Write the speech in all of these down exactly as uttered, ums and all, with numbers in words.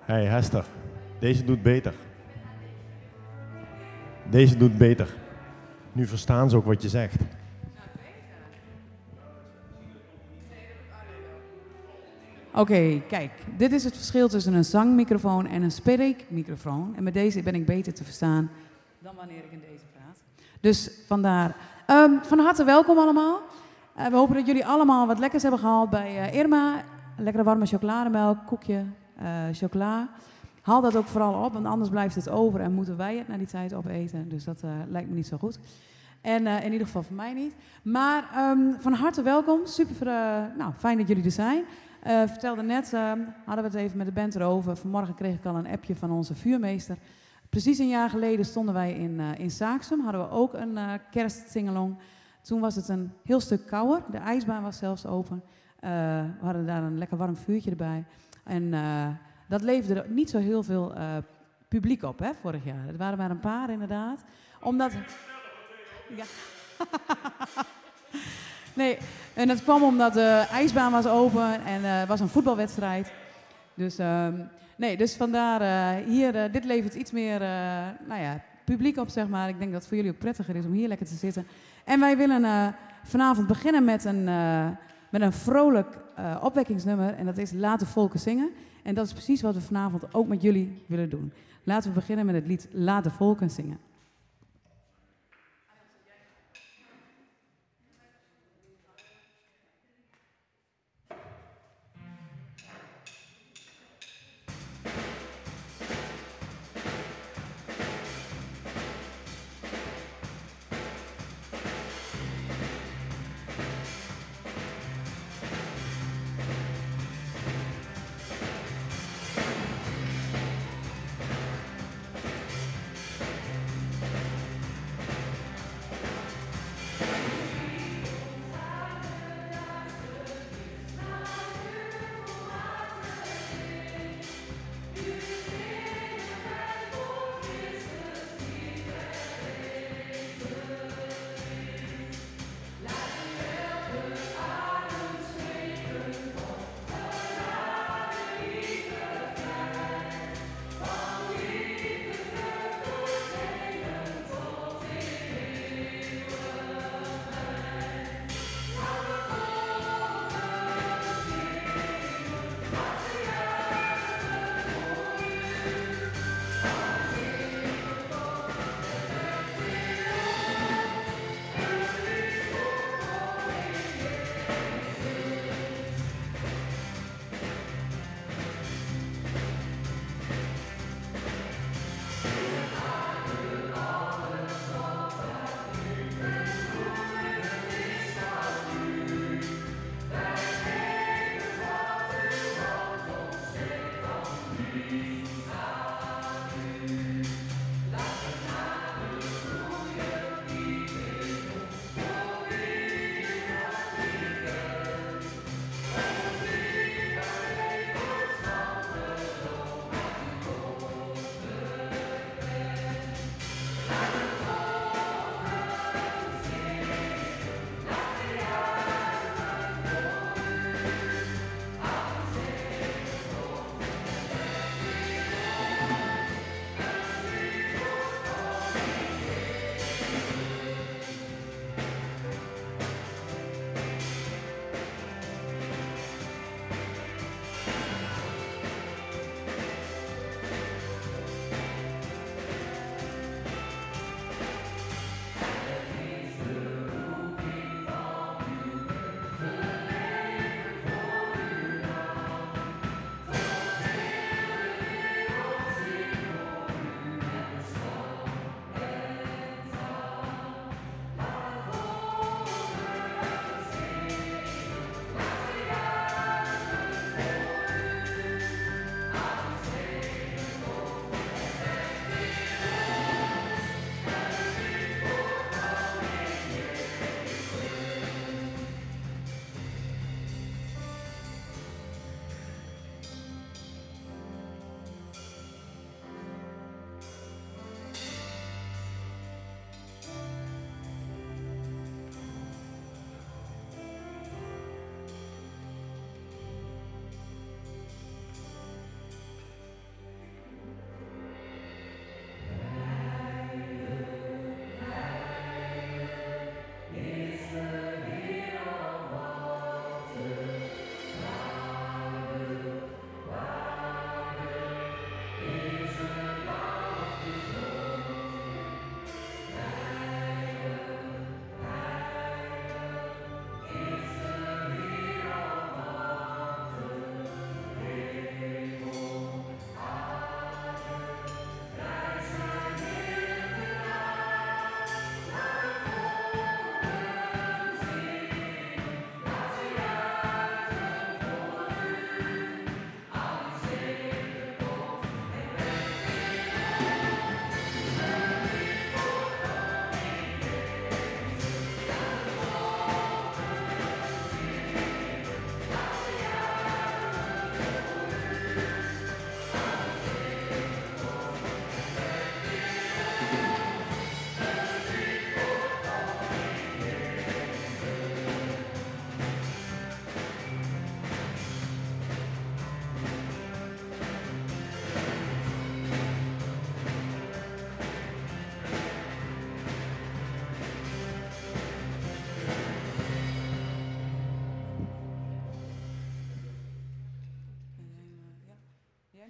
Hey Hester, deze doet beter. Deze doet beter. Nu verstaan ze ook wat je zegt. Oké, okay, kijk. Dit is het verschil tussen een zangmicrofoon en een spreekmicrofoon. En met deze ben ik beter te verstaan dan wanneer ik in deze praat. Dus vandaar. Um, van harte welkom allemaal. Uh, we hopen dat jullie allemaal wat lekkers hebben gehaald bij uh, Irma. Lekkere warme chocolademelk, koekje, uh, chocola. Haal dat ook vooral op, want anders blijft het over en moeten wij het na die tijd opeten. Dus dat uh, lijkt me niet zo goed. En uh, in ieder geval voor mij niet. Maar um, van harte welkom. Super uh, nou, fijn dat jullie er zijn. Uh, vertelde net, uh, hadden we het even met de band erover. Vanmorgen kreeg ik al een appje van onze vuurmeester. Precies een jaar geleden stonden wij in, uh, in Saaksum. Hadden we ook een uh, kerstsingalong. Toen was het een heel stuk kouder. De ijsbaan was zelfs open. Uh, we hadden daar een lekker warm vuurtje erbij. En uh, dat leverde niet zo heel veel uh, publiek op, hè, vorig jaar. Het waren maar een paar, inderdaad. Omdat... Ja. Nee, en dat kwam omdat de ijsbaan was open en er uh, was een voetbalwedstrijd. Dus, uh, nee, dus vandaar, uh, hier, uh, dit levert iets meer uh, nou ja, publiek op, zeg maar. Ik denk dat het voor jullie ook prettiger is om hier lekker te zitten. En wij willen uh, vanavond beginnen met een, uh, met een vrolijk uh, opwekkingsnummer. En dat is Laat de Volken Zingen. En dat is precies wat we vanavond ook met jullie willen doen. Laten we beginnen met het lied Laat de Volken Zingen.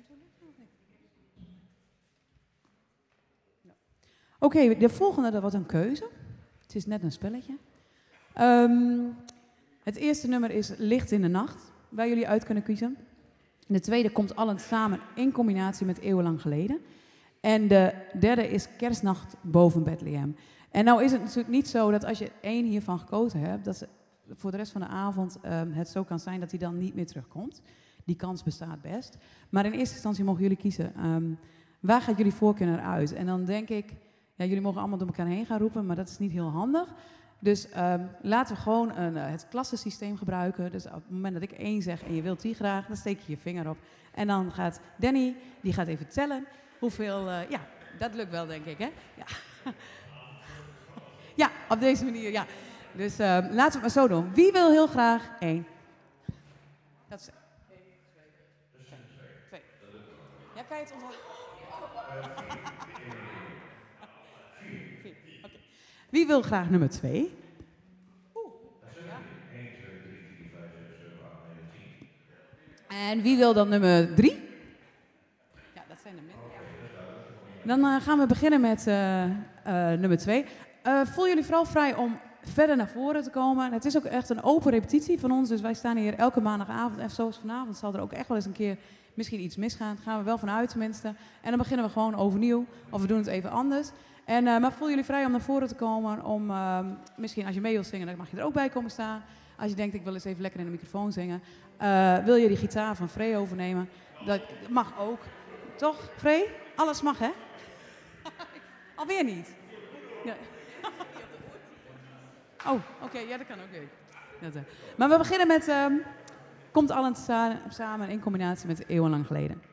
Oké, okay, de volgende, dat wordt een keuze. Het is net een spelletje. Um, het eerste nummer is Licht in de Nacht, waar jullie uit kunnen kiezen. De tweede komt allen samen in combinatie met Eeuwenlang Geleden. En de derde is Kerstnacht boven Bethlehem. En nou is het natuurlijk niet zo dat als je één hiervan gekozen hebt, dat voor de rest van de avond um, het zo kan zijn dat hij dan niet meer terugkomt. Die kans bestaat best. Maar in eerste instantie mogen jullie kiezen, um, waar gaat jullie voorkeur naar uit? En dan denk ik, ja, jullie mogen allemaal door elkaar heen gaan roepen, maar dat is niet heel handig. Dus um, laten we gewoon een, uh, het klassensysteem gebruiken. Dus op het moment dat ik één zeg en je wilt die graag, dan steek je je vinger op. En dan gaat Danny, die gaat even tellen hoeveel... Uh, ja, dat lukt wel, denk ik, hè? Ja, ja op deze manier, ja. Dus uh, laten we het maar zo doen. Wie wil heel graag één? Dat is... Twee. Twee. Ja, kan je het onthouden? Vier. Oké. Wie wil graag nummer twee? Oeh. Ja. één, twee, drie, vier, vijf, zes, zeven, acht, negen, tien. En wie wil dan nummer drie? Ja, dat zijn er minder. Dan uh, gaan we beginnen met uh, uh, nummer twee. Uh, voel jullie vooral vrij om verder naar voren te komen. Het is ook echt een open repetitie van ons, dus wij staan hier elke maandagavond. En zoals vanavond zal er ook echt wel eens een keer misschien iets misgaan. Daar gaan we wel vanuit tenminste. En dan beginnen we gewoon overnieuw, of we doen het even anders. En, uh, maar voel jullie vrij om naar voren te komen, om uh, misschien als je mee wilt zingen, dan mag je er ook bij komen staan. Als je denkt, ik wil eens even lekker in de microfoon zingen. Uh, wil je die gitaar van Frey overnemen? Dat mag ook. Toch, Frey? Alles mag, hè? Alweer niet? Ja. Oh, oké, okay, ja, dat kan ook weer. Dat, uh. Maar we beginnen met, um, komt allen samen in combinatie met Eeuwenlang Geleden.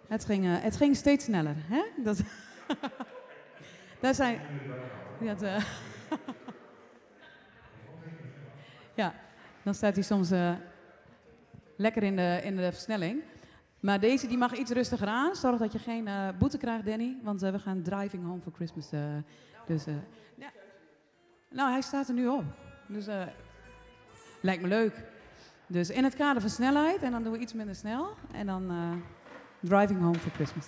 Het ging, uh, het ging steeds sneller, hè? Dat Daar zijn... Dat, uh... ja, dan staat hij soms uh, lekker in de, in de versnelling. Maar deze die mag iets rustiger aan. Zorg dat je geen uh, boete krijgt, Danny. Want uh, we gaan Driving Home for Christmas. Uh, dus, uh, ja. Nou, hij staat er nu op. Dus uh, lijkt me leuk. Dus in het kader van snelheid. En dan doen we iets minder snel. En dan uh, Driving Home for Christmas.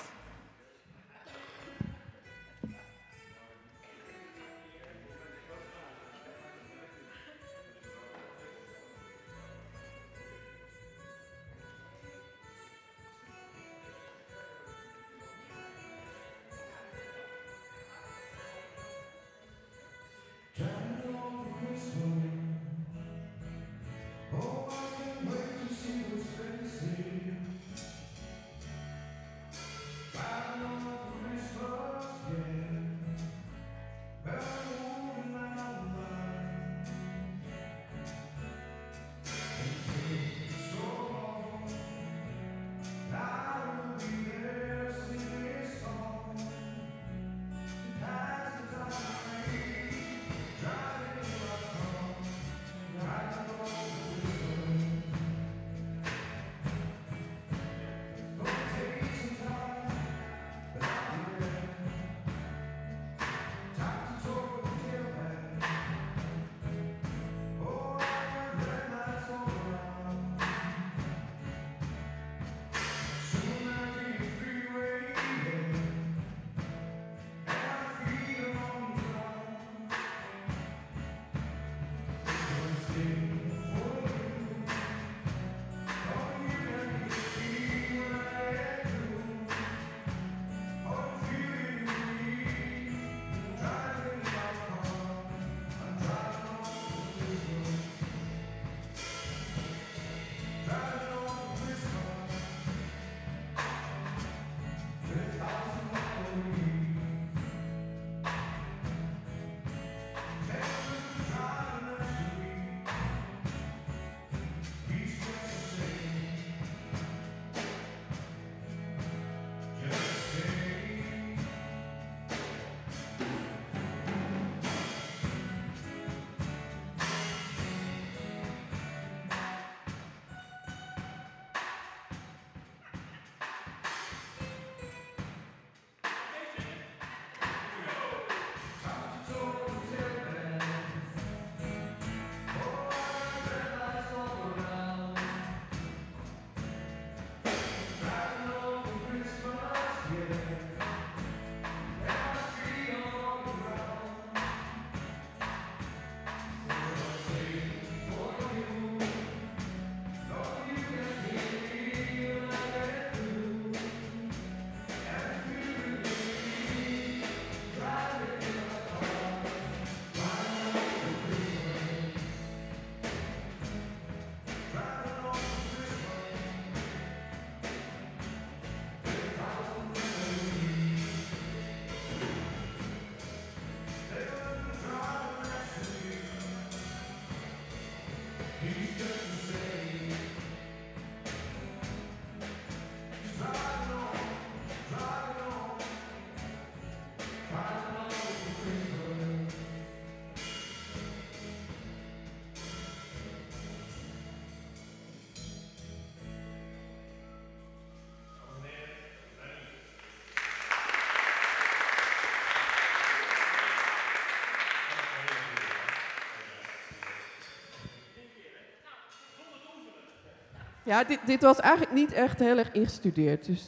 Ja, dit, dit was eigenlijk niet echt heel erg ingestudeerd. Dus.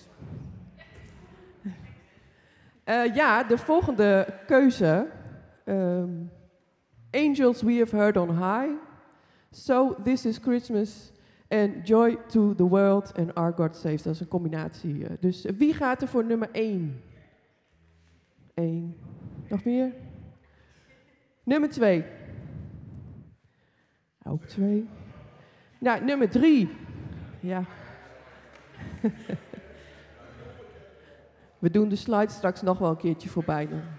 Uh, ja, de volgende keuze. Um, Angels We Have Heard on High. So This Is Christmas. En Joy to the World en Our God Saves. Dat is een combinatie. Uh, dus uh, wie gaat er voor nummer één? Eén. Nog meer? Nummer twee. Ook twee. Nou, nummer drie. Ja. We doen de slide straks nog wel een keertje voorbij doen.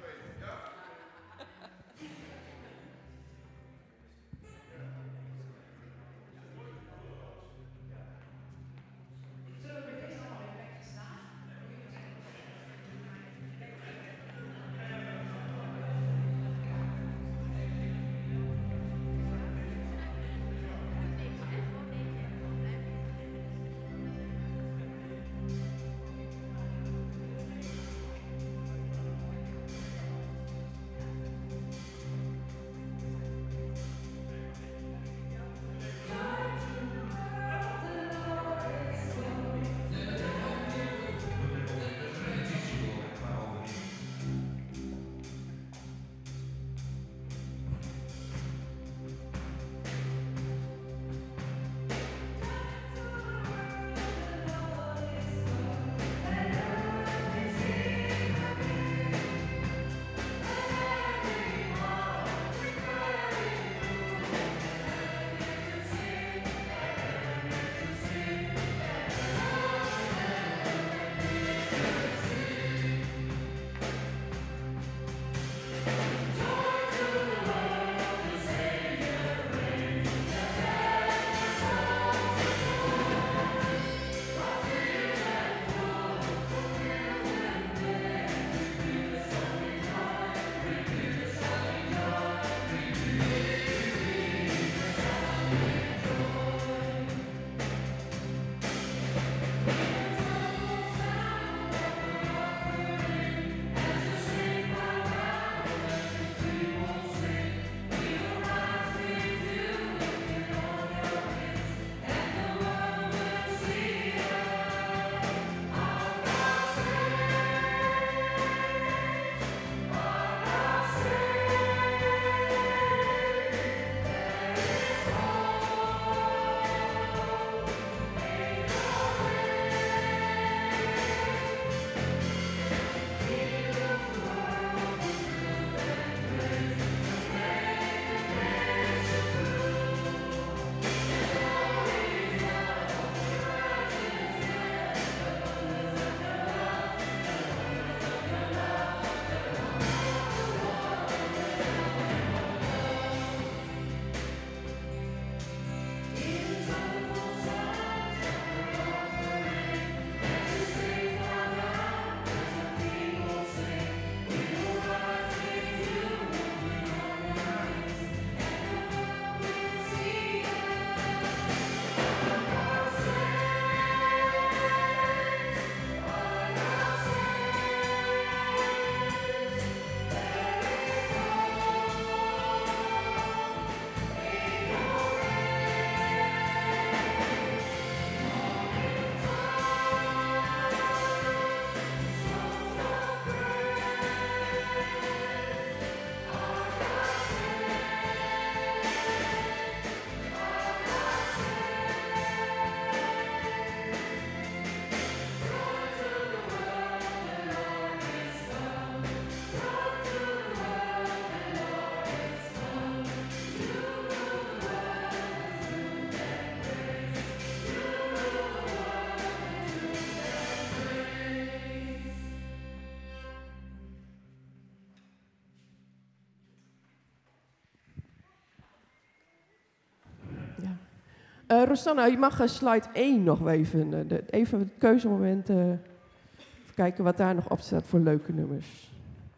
Uh, Rosanna, je mag uh, slide één nog even. Uh, de, even het keuzemoment. Uh, even kijken wat daar nog op staat voor leuke nummers.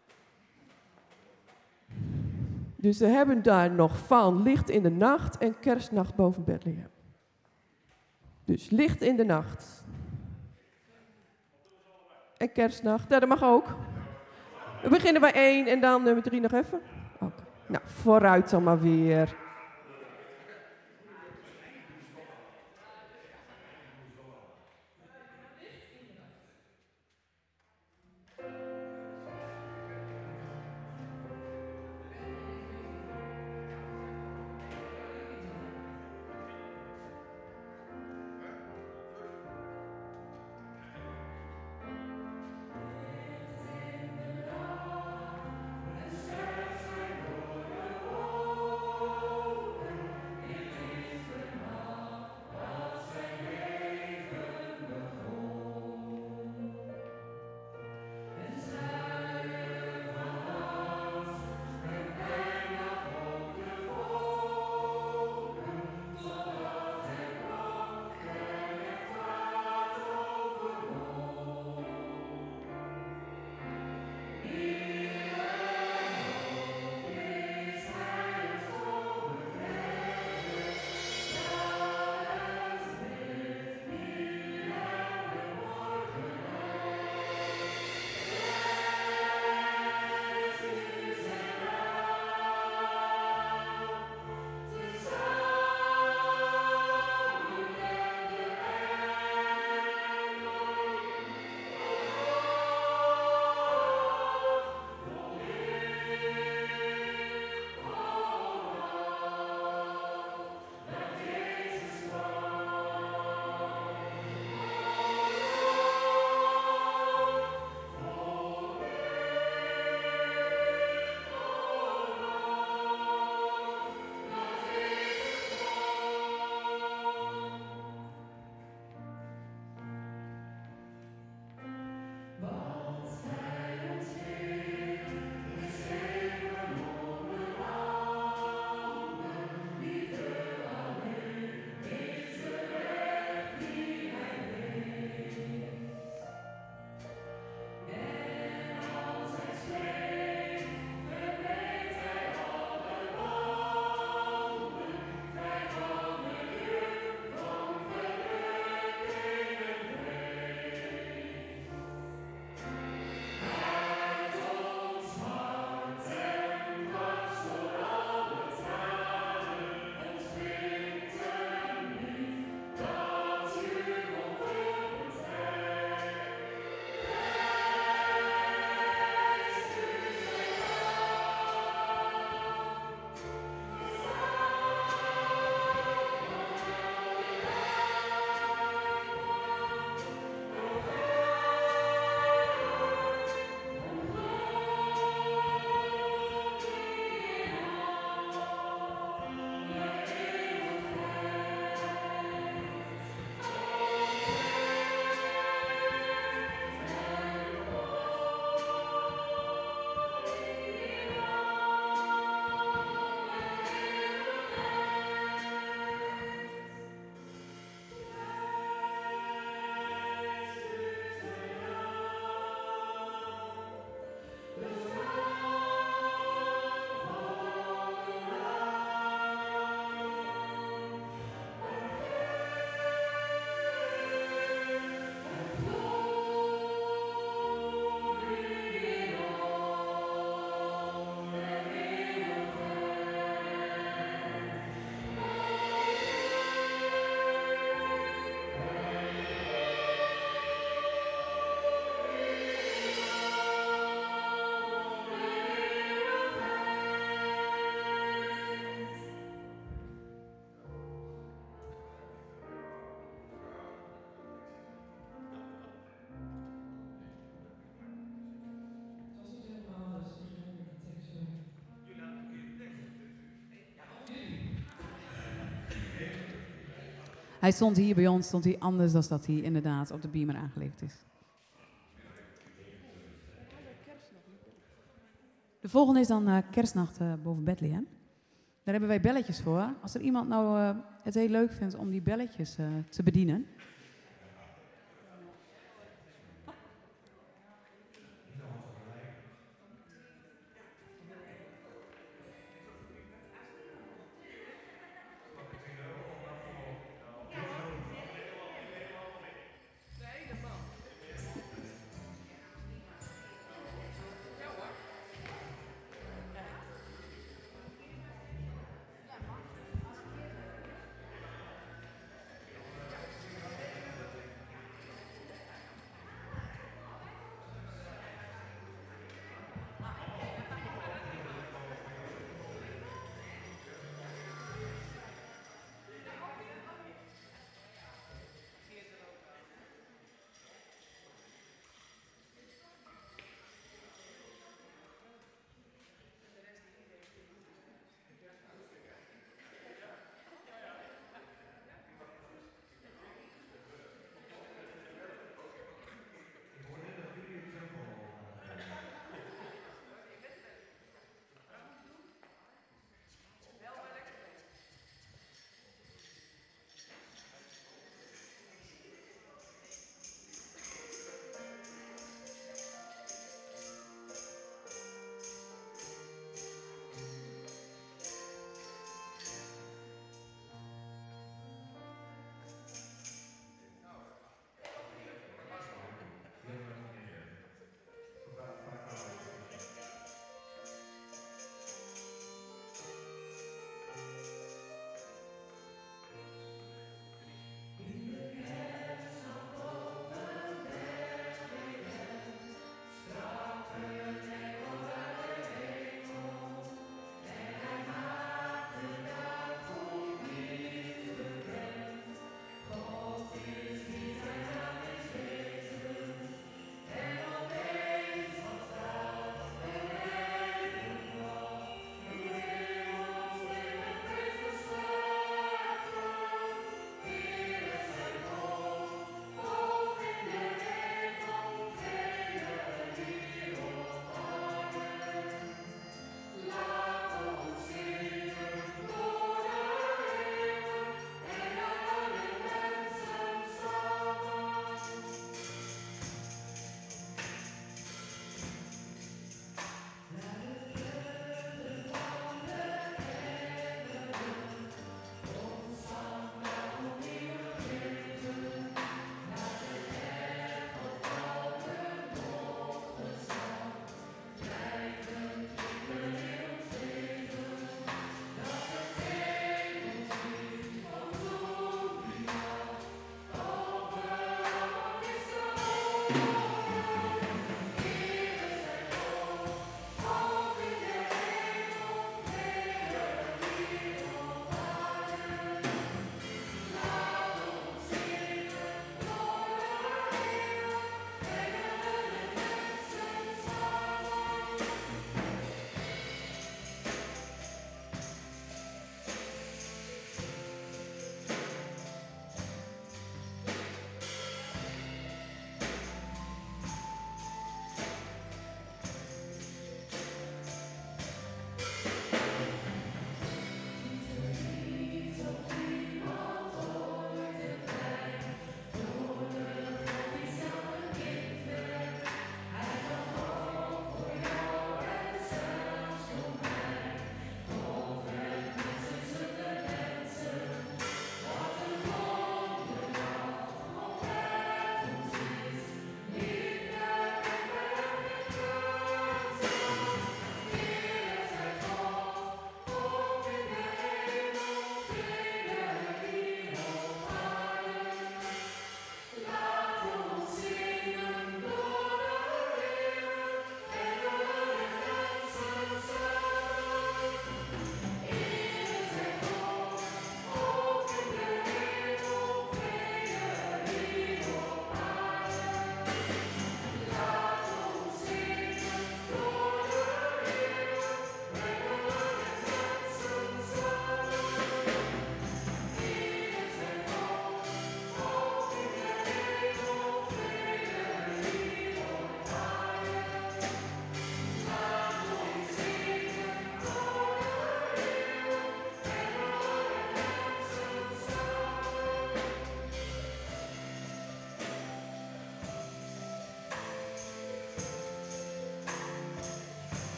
Dus we hebben daar nog van Licht in de Nacht en Kerstnacht boven Bethlehem. Dus Licht in de Nacht. En Kerstnacht. Ja, dat mag ook. We beginnen bij één en dan nummer drie nog even. Okay. Nou, vooruit dan maar weer. Hij stond hier bij ons, stond hij anders dan dat hij inderdaad op de beamer aangeleverd is. De volgende is dan uh, Kerstnacht uh, boven Bethlehem. Daar hebben wij belletjes voor. Als er iemand nou uh, het heel leuk vindt om die belletjes uh, te bedienen.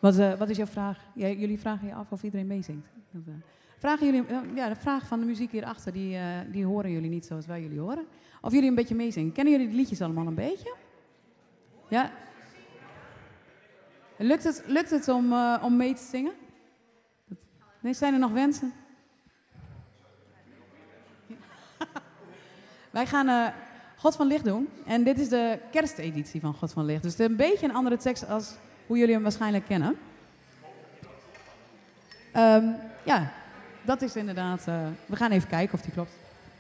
Wat, uh, wat is jouw vraag? Ja, jullie vragen je af of iedereen meezingt. Dat, uh, vragen jullie, uh, ja, de vraag van de muziek hierachter, die, uh, die horen jullie niet zoals wij jullie horen. Of jullie een beetje meezingen. Kennen jullie de liedjes allemaal een beetje? Ja? Lukt het, lukt het om, uh, om mee te zingen? Nee, zijn er nog wensen? Wij gaan uh, God van Licht doen. En dit is de kersteditie van God van Licht. Dus het is een beetje een andere tekst als hoe jullie hem waarschijnlijk kennen. Um, ja, dat is inderdaad... Uh, we gaan even kijken of die klopt.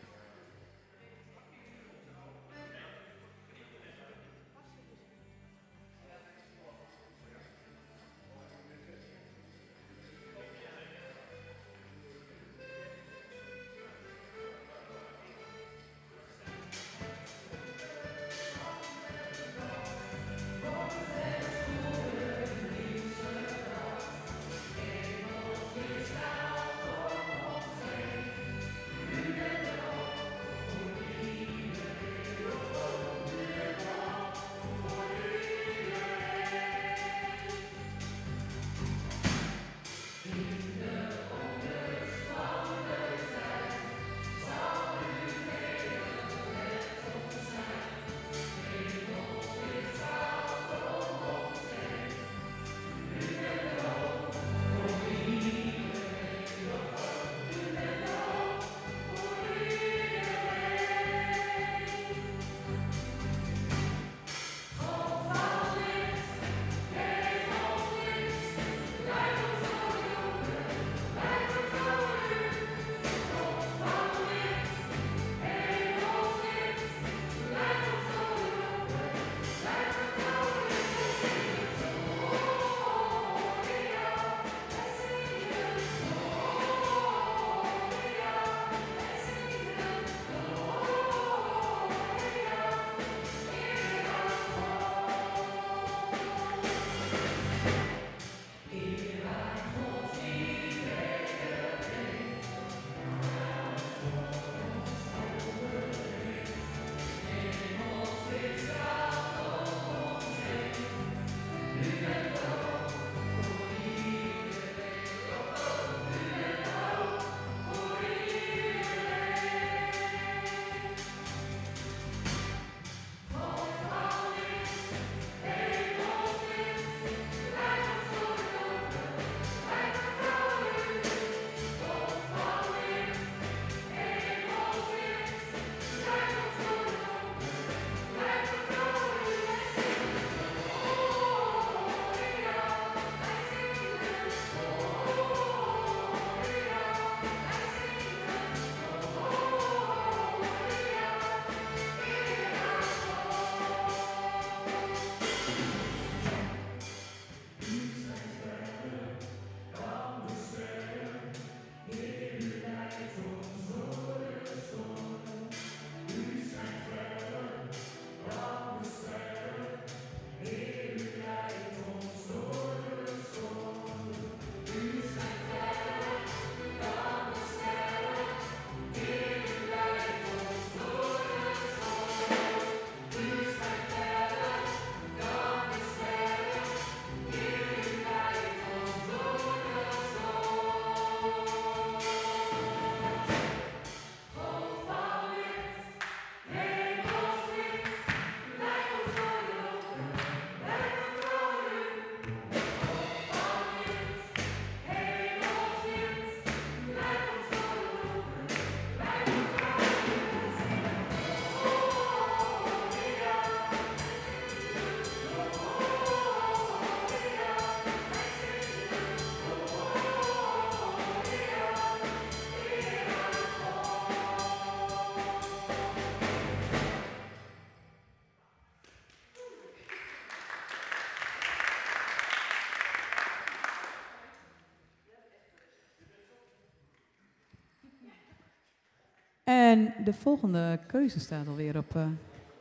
En de volgende keuze staat alweer op... Uh...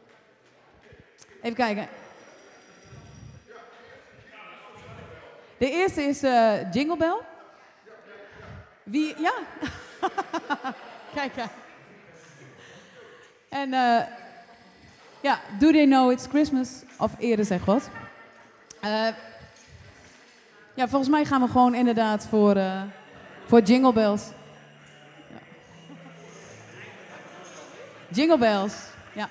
Even kijken. De eerste is uh, Jingle Bell. Wie? Ja. Kijk, kijk. En uh, ja, Do They Know It's Christmas? Of Eerder Zeg God. Uh, Ja, volgens mij gaan we gewoon inderdaad voor, uh, voor Jingle Bells. Ja. Jingle Bells, ja.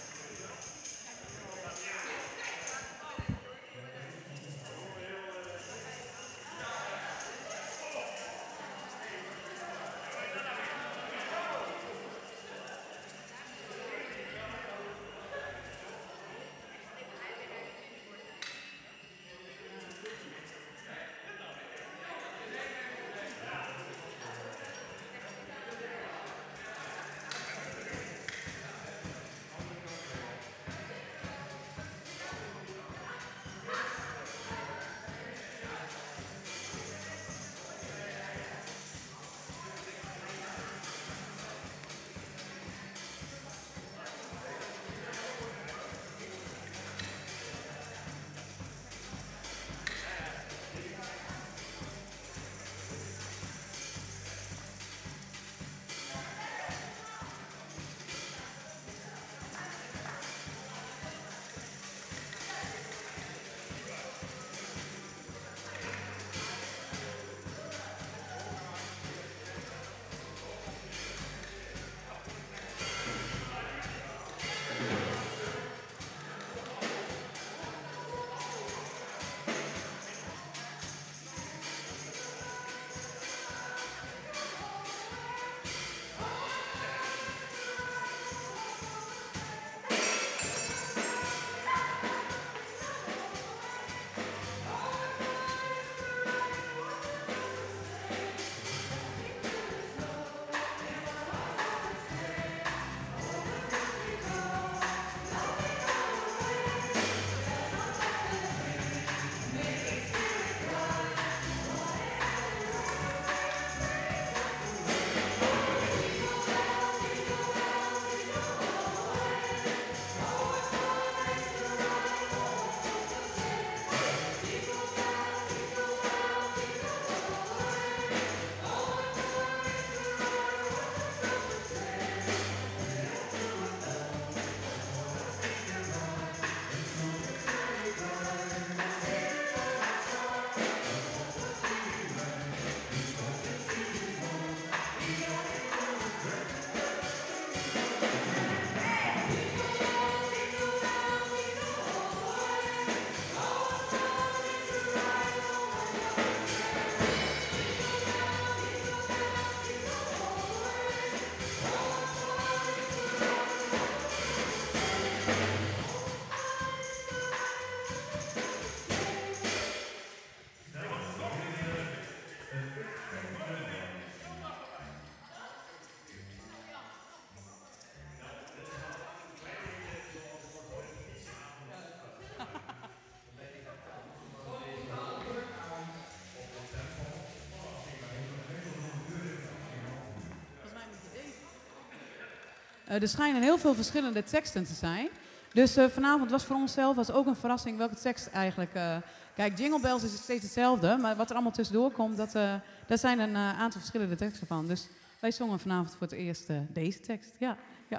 Uh, er schijnen heel veel verschillende teksten te zijn. Dus uh, vanavond was voor onszelf was ook een verrassing welke tekst eigenlijk... Uh, kijk, Jingle Bells is steeds hetzelfde, maar wat er allemaal tussendoor komt, dat, uh, daar zijn een uh, aantal verschillende teksten van. Dus wij zongen vanavond voor het eerst uh, deze tekst. Ja, ja.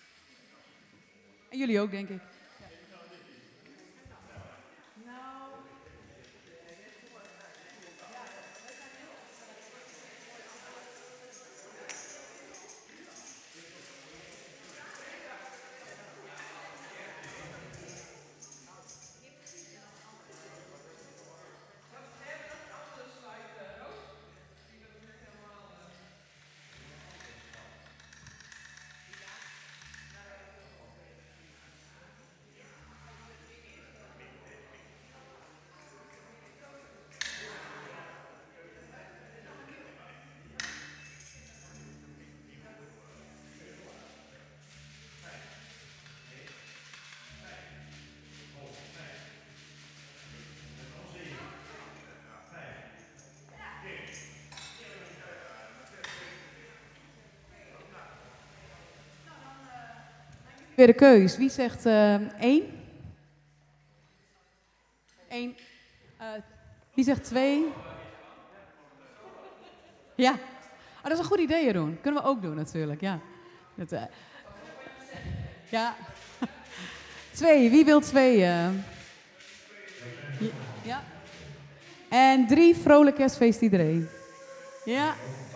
En jullie ook, denk ik. Weer de keus. Wie zegt uh, één? Eén. Uh, wie zegt twee? Ja. Oh, dat is een goed idee, Jeroen. Kunnen we ook doen, natuurlijk. Ja. Dat, uh, ja. Twee. Wie wil twee? Uh? Ja. En drie, vrolijk kerstfeest iedereen. Ja.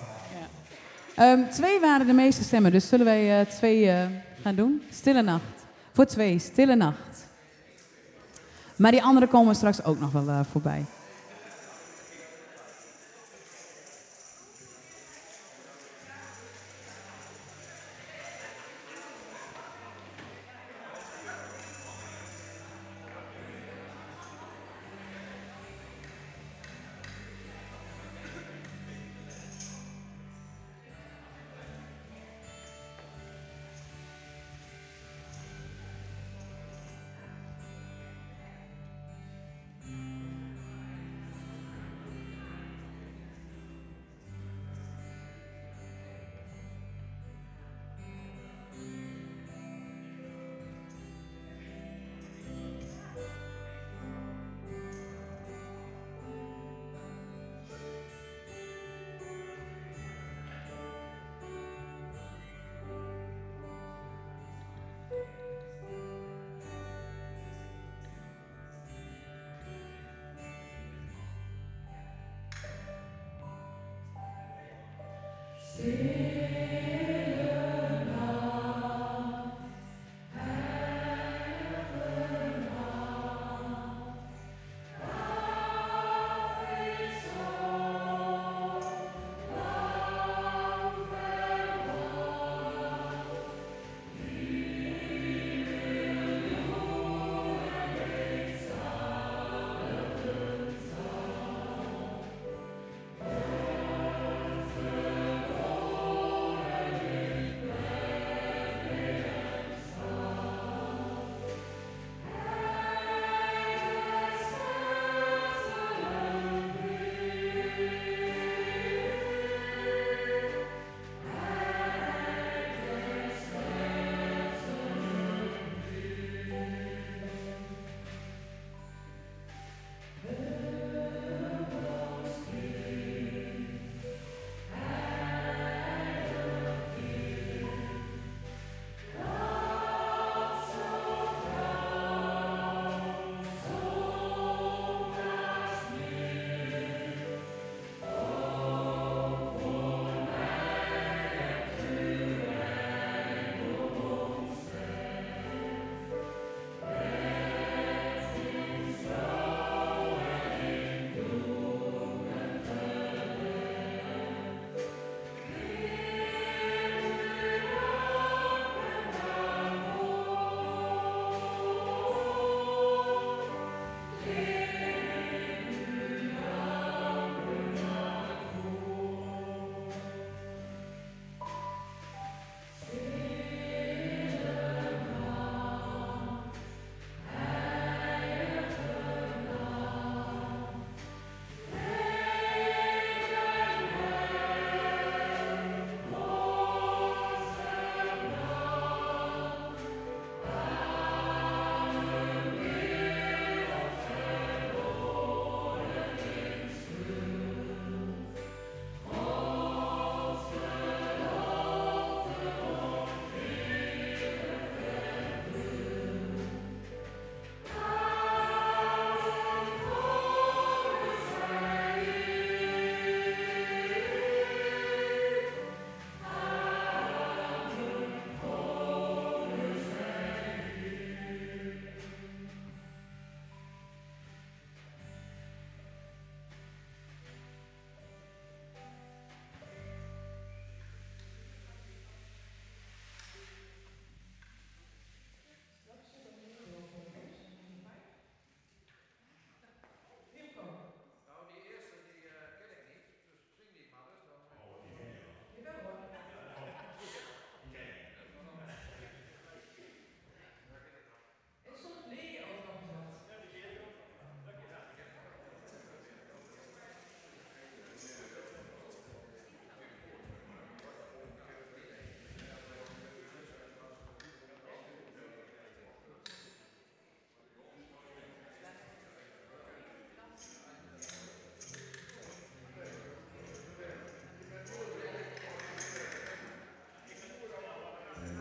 ja. Um, twee waren de meeste stemmen, dus zullen wij uh, twee uh, gaan doen? Stille nacht. Voor twee, stille nacht. Maar die andere komen straks ook nog wel uh, voorbij.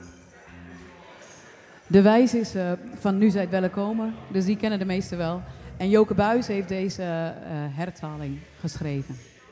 De wijs is uh, van Nu zijt welkomen, dus die kennen de meesten wel. En Joke Buijs heeft deze uh, hertaling geschreven.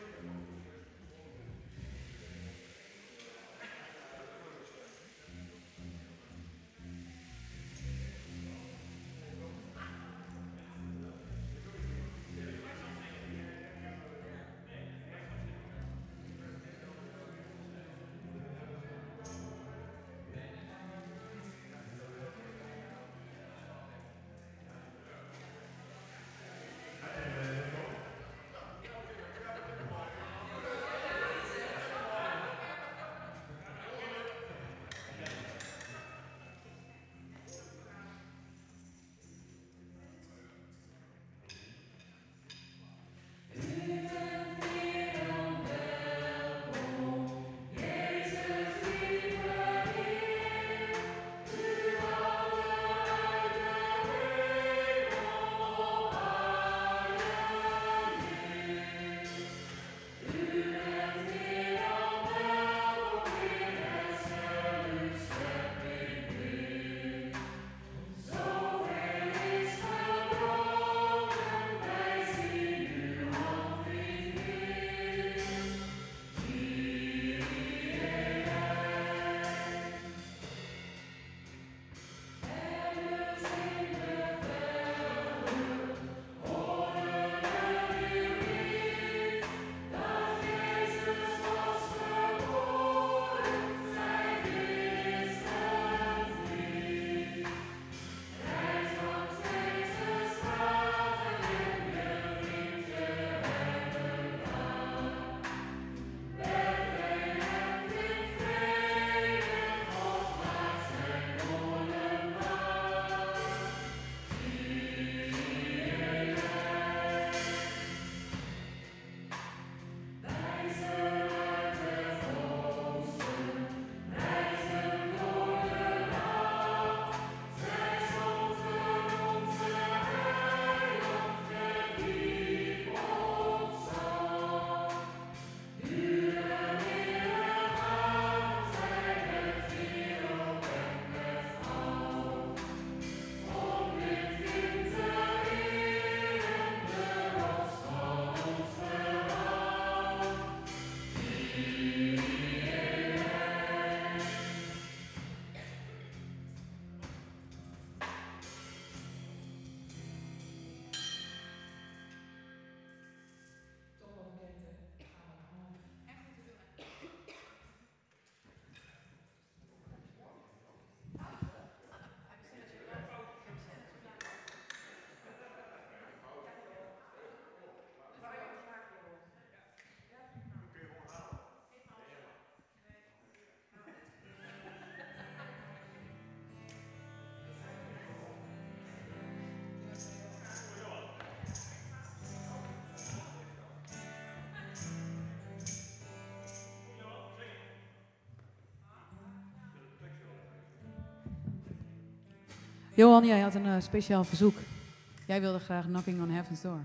Johan, jij had een uh, speciaal verzoek. Jij wilde graag Knocking on Heaven's Door.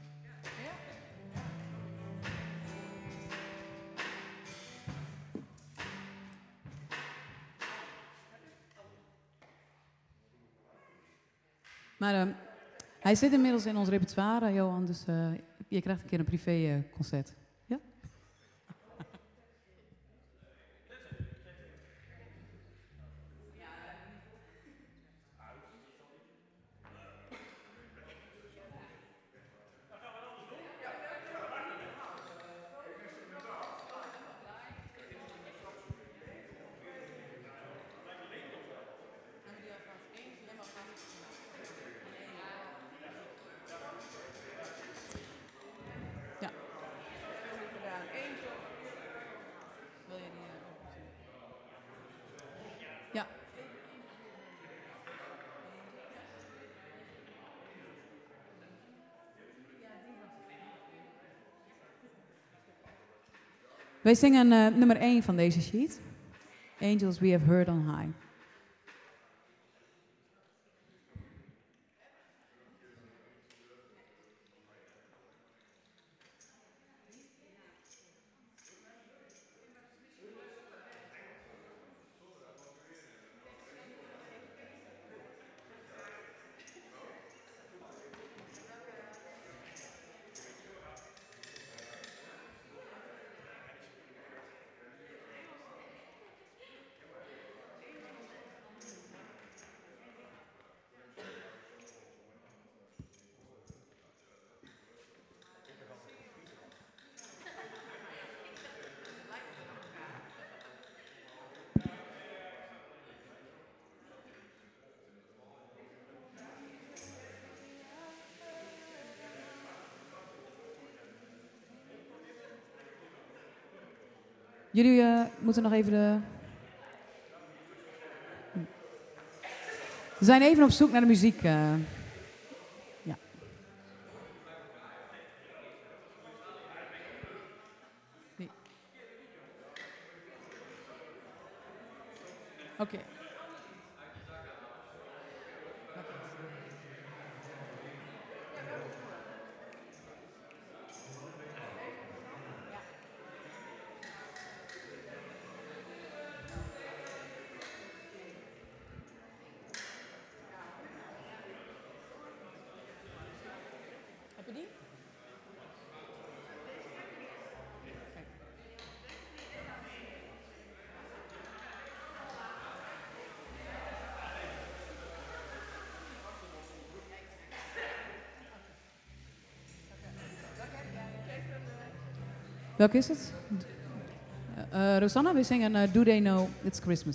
Maar uh, hij zit inmiddels in ons repertoire, Johan, dus uh, je krijgt een keer een privé uh, concert. Ja? Ja. Wij zingen uh, nummer één van deze sheet. Angels we have heard on high. Jullie uh, moeten nog even de... We zijn even op zoek naar de muziek. Uh. Ja. Nee. Oké. Okay. Heb je die? Kijk. Welke is het? Uh, Rosanna, we zingen uh, Do They Know It's Christmas.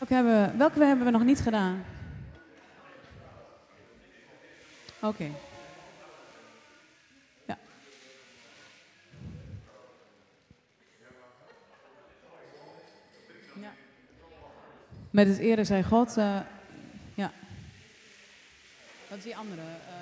Welke hebben, welke hebben we nog niet gedaan? Oké. Okay. Ja. Ja. Met het ere zij God. Uh, ja. Wat is die andere? Uh,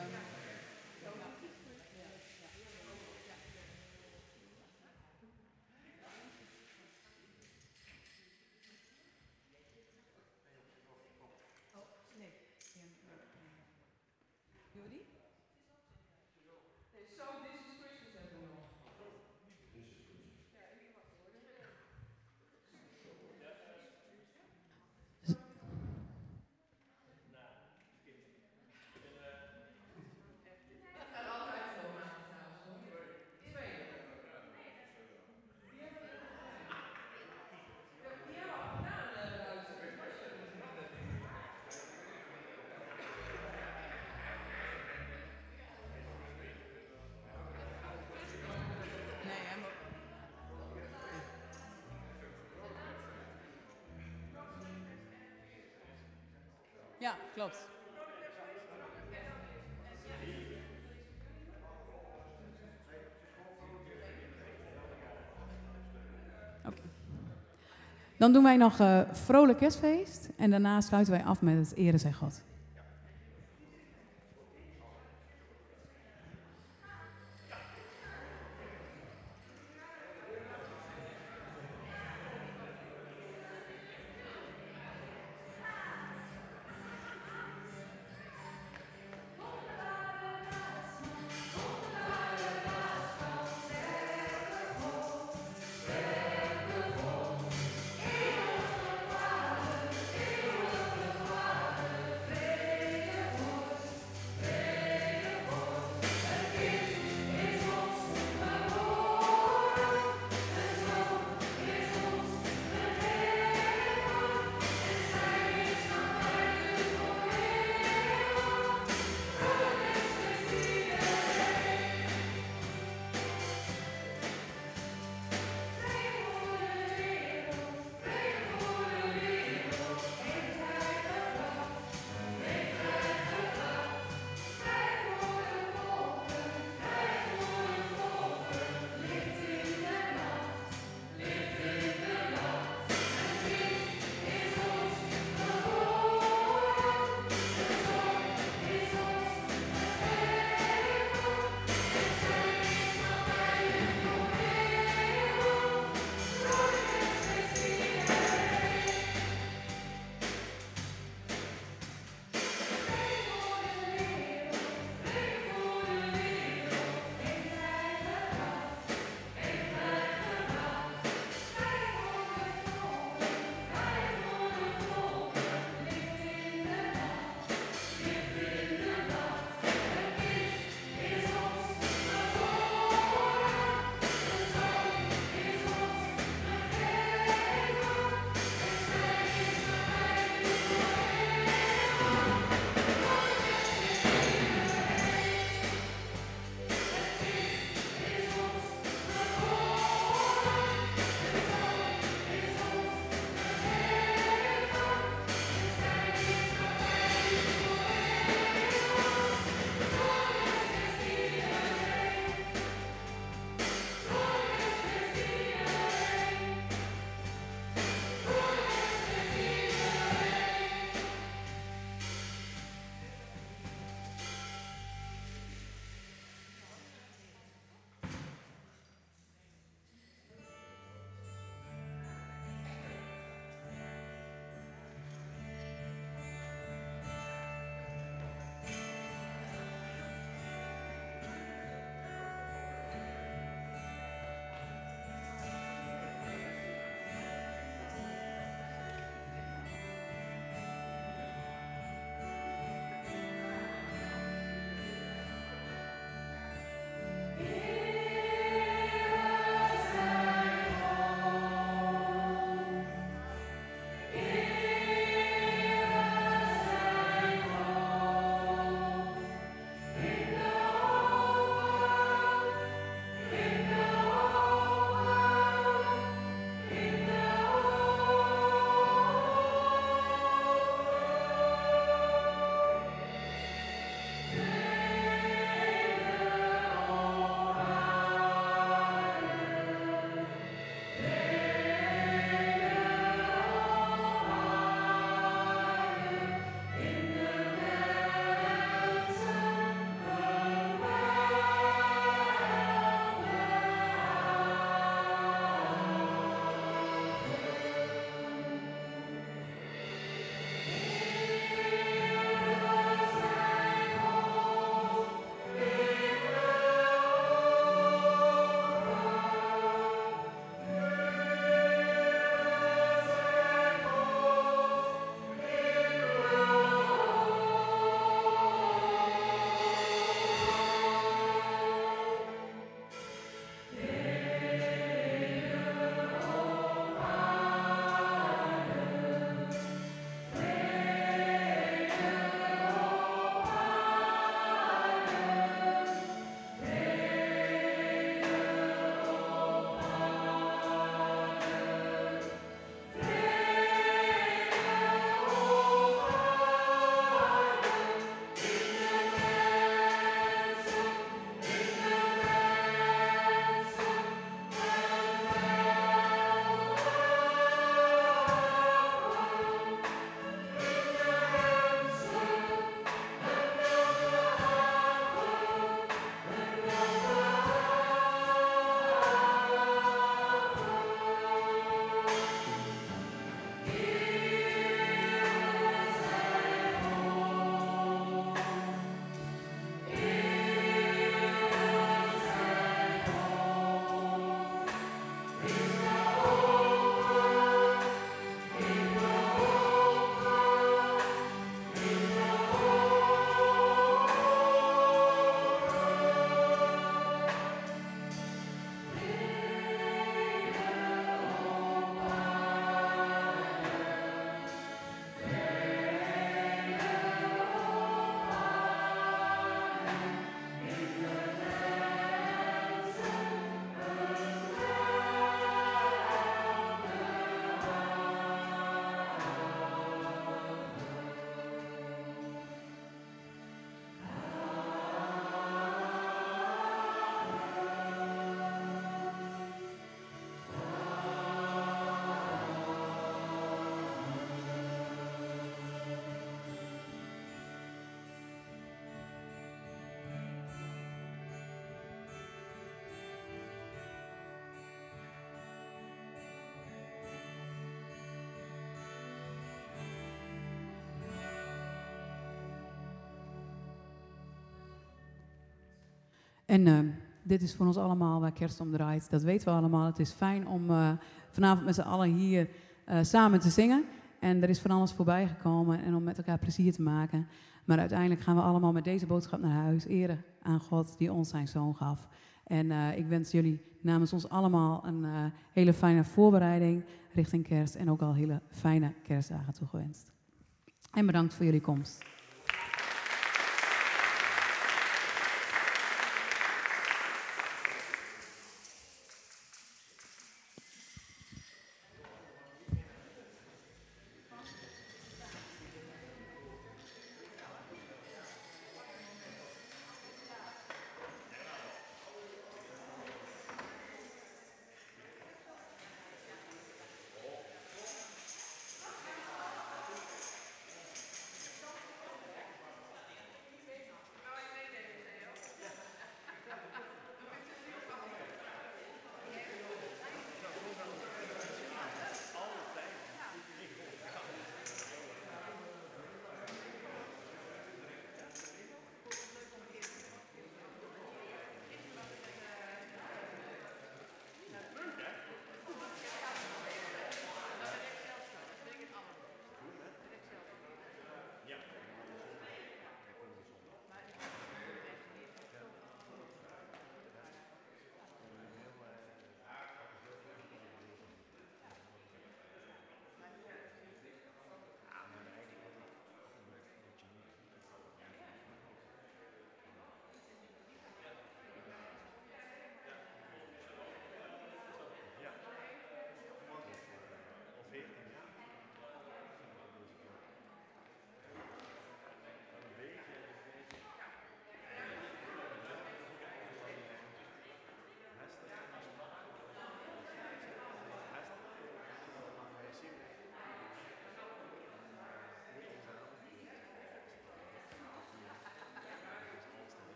Ja, klopt. Oké. Okay. Dan doen wij nog uh, vrolijk kerstfeest en daarna sluiten wij af met het ere zij God. There En uh, dit is voor ons allemaal waar kerst om draait. Dat weten we allemaal. Het is fijn om uh, vanavond met z'n allen hier uh, samen te zingen. En er is van alles voorbij gekomen en om met elkaar plezier te maken. Maar uiteindelijk gaan we allemaal met deze boodschap naar huis. Eren aan God die ons zijn zoon gaf. En uh, ik wens jullie namens ons allemaal een uh, hele fijne voorbereiding richting kerst. En ook al hele fijne kerstdagen toegewenst. En bedankt voor jullie komst.